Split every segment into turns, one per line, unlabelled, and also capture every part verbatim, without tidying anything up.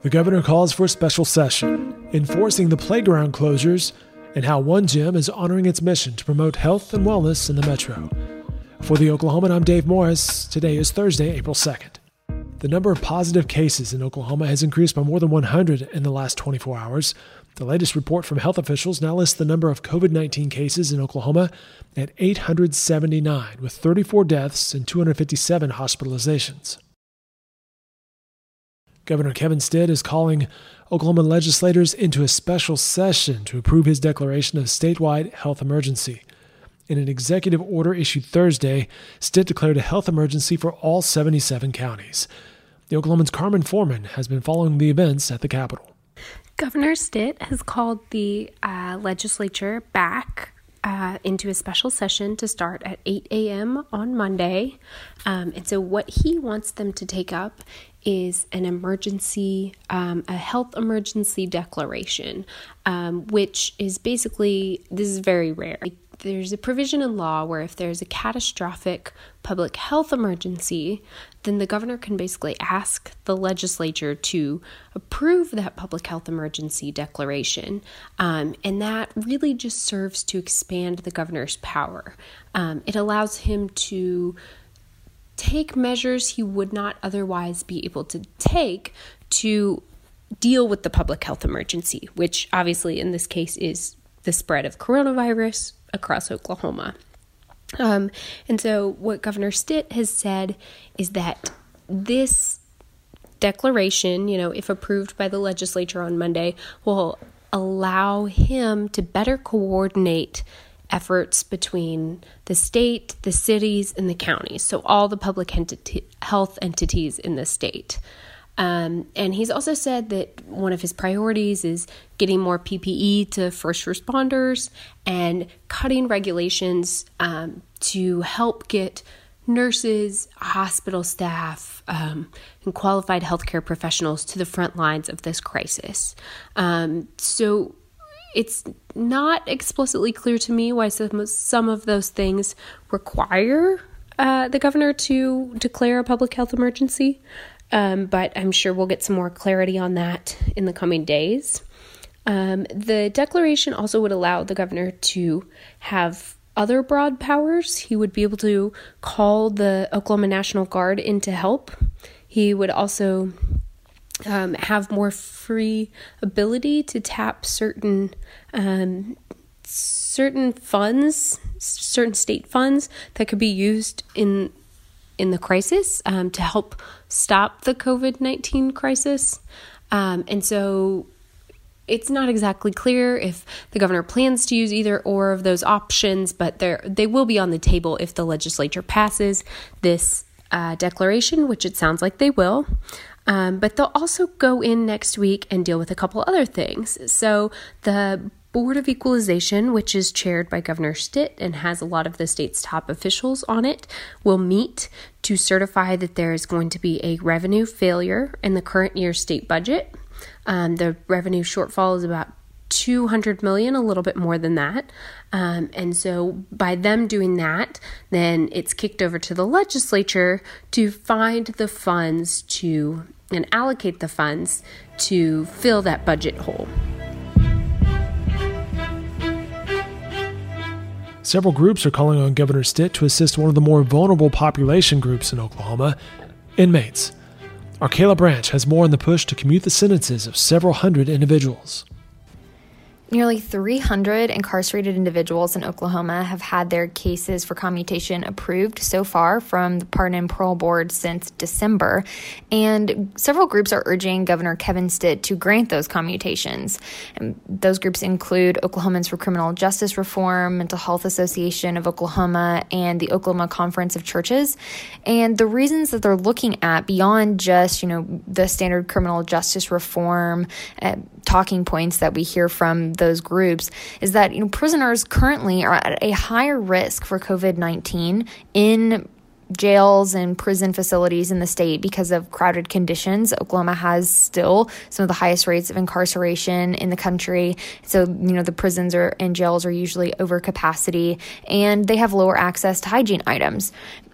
The governor calls for a special session, enforcing the playground closures, and how one gym is honoring its mission to promote health and wellness in the metro. For the Oklahoman, I'm Dave Morris. Today is Thursday, April second. The number of positive cases in Oklahoma has increased by more than one hundred in the last twenty-four hours. The latest report from health officials now lists the number of covid nineteen cases in Oklahoma at eight hundred seventy-nine, with thirty-four deaths and two hundred fifty-seven hospitalizations. Governor Kevin Stitt is calling Oklahoma legislators into a special session to approve his declaration of statewide health emergency. In an executive order issued Thursday, Stitt declared a health emergency for all seventy-seven counties. The Oklahoman's Carmen Foreman has been following the events at the Capitol.
Governor Stitt has called the uh, legislature back uh, into a special session to start at eight a.m. on Monday. Um, and so what he wants them to take up is an emergency, um, a health emergency declaration, um, which is basically, this is very rare. There's a provision in law where if there's a catastrophic public health emergency, then the governor can basically ask the legislature to approve that public health emergency declaration. Um, and that really just serves to expand the governor's power. Um, it allows him to take measures he would not otherwise be able to take to deal with the public health emergency, which obviously in this case is the spread of coronavirus across Oklahoma. Um, and so what Governor Stitt has said is that this declaration, you know, if approved by the legislature on Monday, will allow him to better coordinate efforts between the state, the cities, and the counties, so all the public entity, health entities in the state. Um, and he's also said that one of his priorities is getting more P P E to first responders and cutting regulations um, to help get nurses, hospital staff, um, and qualified healthcare professionals to the front lines of this crisis. Um, so it's not explicitly clear to me why some, some of those things require uh, the governor to declare a public health emergency. Um, but I'm sure we'll get some more clarity on that in the coming days. Um, the declaration also would allow the governor to have other broad powers. He would be able to call the Oklahoma National Guard in to help. He would also um, have more free ability to tap certain um, certain funds, certain state funds that could be used in in the crisis um, to help stop the covid nineteen crisis. Um, and so it's not exactly clear if the governor plans to use either or of those options, but they will be on the table if the legislature passes this uh, declaration, which it sounds like they will. Um, but they'll also go in next week and deal with a couple other things. So the Board of Equalization, which is chaired by Governor Stitt and has a lot of the state's top officials on it, will meet to certify that there is going to be a revenue failure in the current year's state budget. Um, the revenue shortfall is about two hundred million dollars, a little bit more than that. Um, and so by them doing that, then it's kicked over to the legislature to find the funds to and allocate the funds to fill that budget hole.
Several groups are calling on Governor Stitt to assist one of the more vulnerable population groups in Oklahoma, inmates. Our Kayla Branch has more on the push to commute the sentences of several hundred individuals.
Nearly three hundred incarcerated individuals in Oklahoma have had their cases for commutation approved so far from the Pardon and Parole Board since December, and several groups are urging Governor Kevin Stitt to grant those commutations. And those groups include Oklahomans for Criminal Justice Reform, Mental Health Association of Oklahoma, and the Oklahoma Conference of Churches. And the reasons that they're looking at, beyond just, you know, the standard criminal justice reform uh, talking points that we hear from those groups, is that, you know, prisoners currently are at a higher risk for covid nineteen in jails and prison facilities in the state because of crowded conditions. Oklahoma has still some of the highest rates of incarceration in the country. So, you know, the prisons are and jails are usually over capacity, and they have lower access to hygiene items.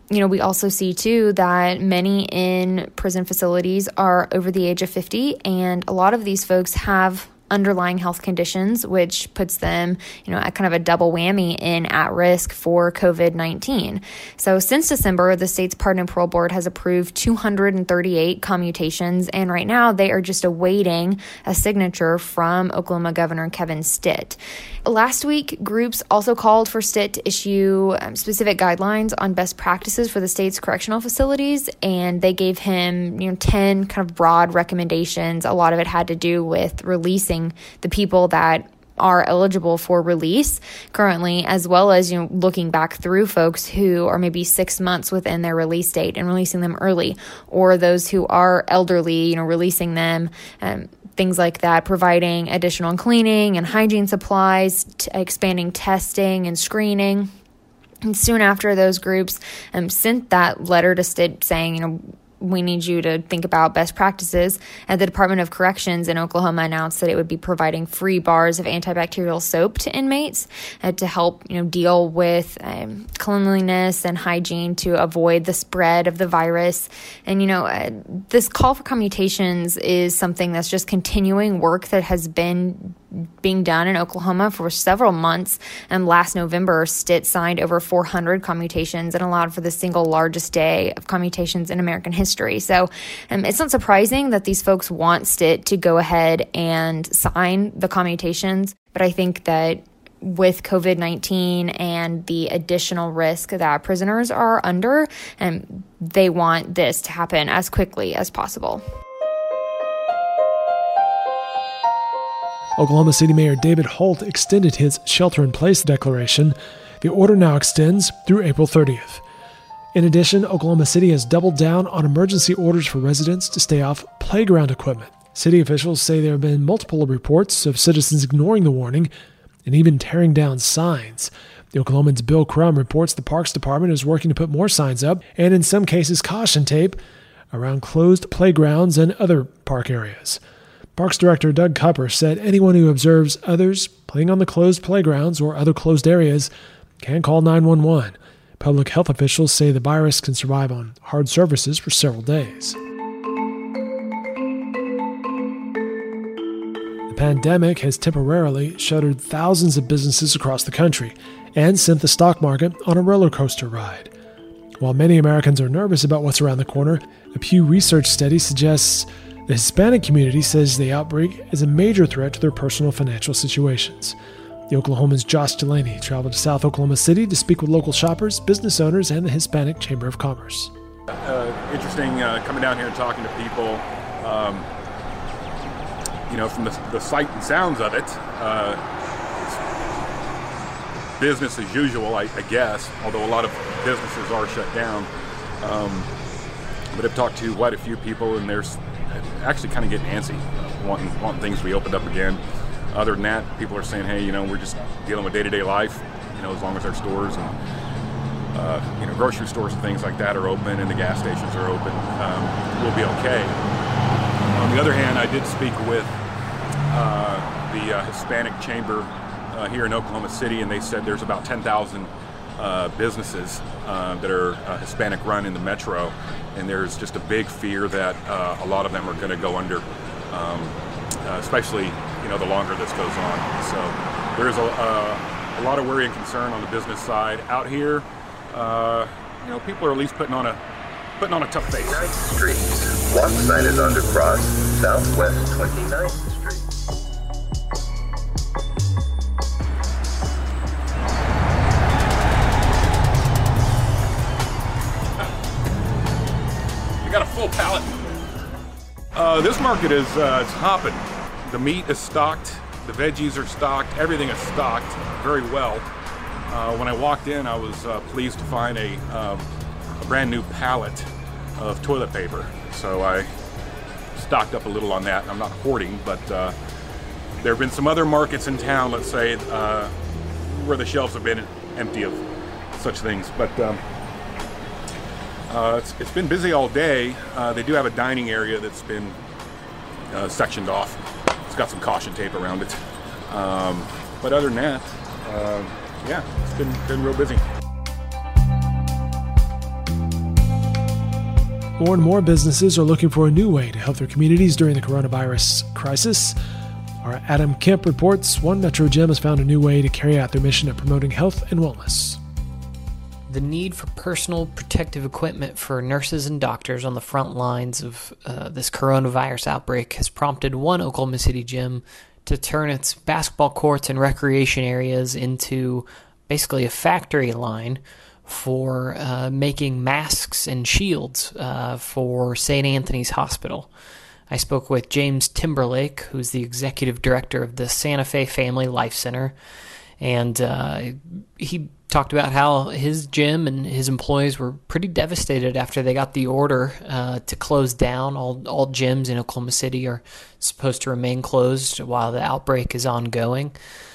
you know, we also see, too, that many in prison facilities are over the age of fifty, and a lot of these folks have underlying health conditions, which puts them, you know, at kind of a double whammy in at risk for covid nineteen. So since December, the state's Pardon and Parole Board has approved two hundred thirty-eight commutations, and right now they are just awaiting a signature from Oklahoma Governor Kevin Stitt. Last week, groups also called for Stitt to issue um, specific guidelines on best practices for the state's correctional facilities, and they gave him, you know, ten kind of broad recommendations. A lot of it had to do with releasing the people that are eligible for release currently, as well as, you know, looking back through folks who are maybe six months within their release date and releasing them early, or those who are elderly, you know, releasing them, um, things like that, providing additional cleaning and hygiene supplies, t- expanding testing and screening. And soon after, those groups um, sent that letter to Stitt saying, you know, we need you to think about best practices. And the Department of Corrections in Oklahoma announced that it would be providing free bars of antibacterial soap to inmates uh, to help, you know, deal with um, cleanliness and hygiene to avoid the spread of the virus. And, you know, uh, this call for commutations is something that's just continuing work that has been being done in Oklahoma for several months. And last November, Stitt signed over four hundred commutations and allowed for the single largest day of commutations in American history. So um, it's not surprising that these folks want Stitt to go ahead and sign the commutations. But I think that with covid nineteen and the additional risk that prisoners are under, um, they want this to happen as quickly as possible.
Oklahoma City Mayor David Holt extended his shelter-in-place declaration. The order now extends through April thirtieth. In addition, Oklahoma City has doubled down on emergency orders for residents to stay off playground equipment. City officials say there have been multiple reports of citizens ignoring the warning and even tearing down signs. The Oklahoman's Bill Crum reports the Parks Department is working to put more signs up, and in some cases caution tape, around closed playgrounds and other park areas. Parks Director Doug Cupper said anyone who observes others playing on the closed playgrounds or other closed areas can call nine one one. Public health officials say the virus can survive on hard surfaces for several days. The pandemic has temporarily shuttered thousands of businesses across the country and sent the stock market on a roller coaster ride. While many Americans are nervous about what's around the corner, a Pew Research study suggests the Hispanic community says the outbreak is a major threat to their personal financial situations. The Oklahoman's Josh Delaney traveled to South Oklahoma City to speak with local shoppers, business owners, and the Hispanic Chamber of Commerce.
Uh, interesting uh, coming down here and talking to people. Um, you know, from the, the sight and sounds of it, uh, it's business as usual, I, I guess, although a lot of businesses are shut down. Um, but I've talked to quite a few people, and there's actually kind of getting antsy, uh, wanting, wanting things to be opened up again. Other than that, people are saying, hey, you know, we're just dealing with day-to-day life, you know, as long as our stores and, uh, you know, grocery stores and things like that are open and the gas stations are open, um, we'll be okay. On the other hand, I did speak with uh, the uh, Hispanic Chamber uh, here in Oklahoma City, and they said there's about ten thousand uh, businesses uh, that are uh, Hispanic run in the metro, and there's just a big fear that uh, a lot of them are going to go under, um, uh, especially, you know, the longer this goes on. So there's a, a, a lot of worry and concern on the business side. Out here, uh, you know, people are at least putting on a putting on a tough face.
twenty-ninth Street. Walk sign is undercross, southwest twenty-ninth Street.
You got a full pallet. Uh, this market is uh, it's hopping. The meat is stocked, the veggies are stocked, everything is stocked very well. Uh, when I walked in, I was uh, pleased to find a, um, a brand new pallet of toilet paper. So I stocked up a little on that. I'm not hoarding, but uh, there have been some other markets in town, let's say, uh, where the shelves have been empty of such things. But um, uh, it's, it's been busy all day. Uh, they do have a dining area that's been uh, sectioned off. It's got some caution tape around it. Um, but other than that, uh, yeah, it's been, been real busy.
More and more businesses are looking for a new way to help their communities during the coronavirus crisis. Our Adam Kemp reports one Metro gym has found a new way to carry out their mission of promoting health and wellness.
The need for personal protective equipment for nurses and doctors on the front lines of uh, this coronavirus outbreak has prompted one Oklahoma City gym to turn its basketball courts and recreation areas into basically a factory line for uh, making masks and shields uh, for Saint Anthony's Hospital. I spoke with James Timberlake, who's the executive director of the Santa Fe Family Life Center, and uh, he talked about how his gym and his employees were pretty devastated after they got the order uh, to close down. All all gyms in Oklahoma City are supposed to remain closed while the outbreak is ongoing.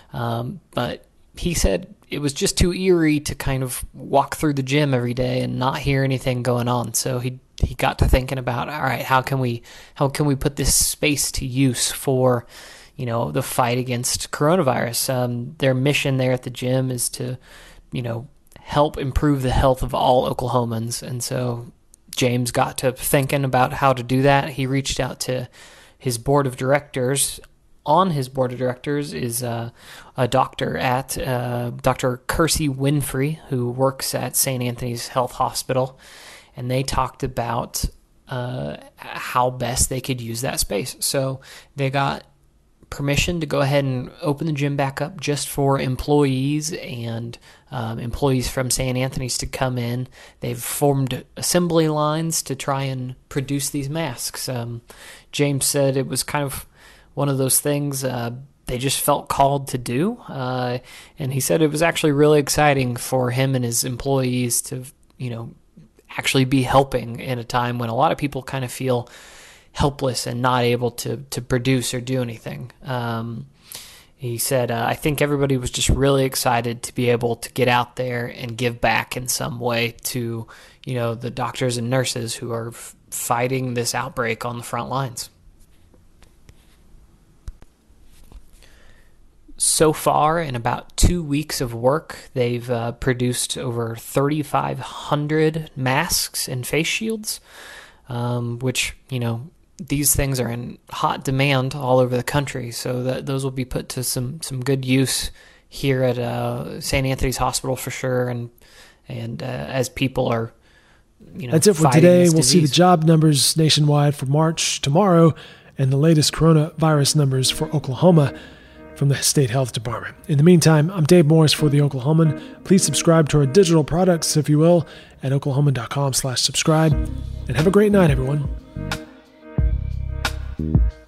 Um, but he said it was just too eerie to kind of walk through the gym every day and not hear anything going on. So he he got to thinking about, all right, how can we how can we put this space to use for, you know, the fight against coronavirus? Um, their mission there at the gym is to, you know, help improve the health of all Oklahomans. And so James got to thinking about how to do that. He reached out to his board of directors. On his board of directors is uh, a doctor at uh, Doctor Kersey Winfrey, who works at Saint Anthony's Health Hospital. And they talked about uh, how best they could use that space. So they got permission to go ahead and open the gym back up just for employees and um, employees from Saint Anthony's to come in. They've formed assembly lines to try and produce these masks. Um, James said it was kind of one of those things uh, they just felt called to do. Uh, and he said it was actually really exciting for him and his employees to, you know, actually be helping in a time when a lot of people kind of feel helpless and not able to to produce or do anything. Um, he said, uh, I think everybody was just really excited to be able to get out there and give back in some way to, you know, the doctors and nurses who are f- fighting this outbreak on the front lines. So far, in about two weeks of work, they've uh, produced over thirty-five hundred masks and face shields, um, which, you know, these things are in hot demand all over the country, so that those will be put to some, some good use here at uh, Saint Anthony's Hospital for sure, and and uh, as people are, you know,
that's it for today. We'll disease. see the job numbers nationwide for March tomorrow, and the latest coronavirus numbers for Oklahoma from the State Health Department. In the meantime, I'm Dave Morris for The Oklahoman. Please subscribe to our digital products, if you will, at oklahoman.com slash subscribe, and have a great night, everyone.